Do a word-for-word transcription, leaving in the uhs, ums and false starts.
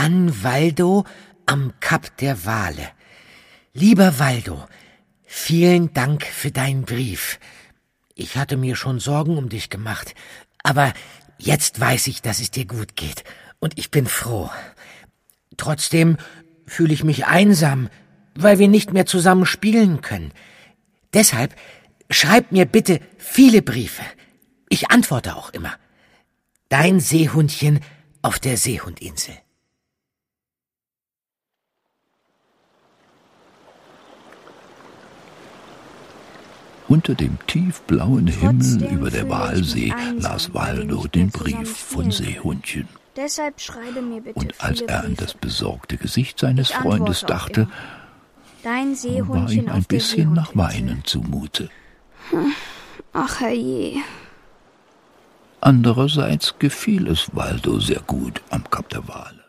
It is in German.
An Waldo am Kap der Wale. Lieber Waldo, vielen Dank für deinen Brief. Ich hatte mir schon Sorgen um dich gemacht, aber jetzt weiß ich, dass es dir gut geht, und ich bin froh. Trotzdem fühle ich mich einsam, weil wir nicht mehr zusammen spielen können. Deshalb schreib mir bitte viele Briefe. Ich antworte auch immer. Dein Seehundchen auf der Seehundinsel. Unter dem tiefblauen Himmel über der Walsee las Waldo den Brief von Seehundchen. Deshalb schreibe mir bitte Und als viele er an Briefe. das besorgte Gesicht seines Ich Freundes antworte auch dachte, immer. Dein Seehundchen war ihm ein auf der bisschen nach Seehundinsel. Weinen zumute. Ach herrje. Andererseits gefiel es Waldo sehr gut am Kap der Wale.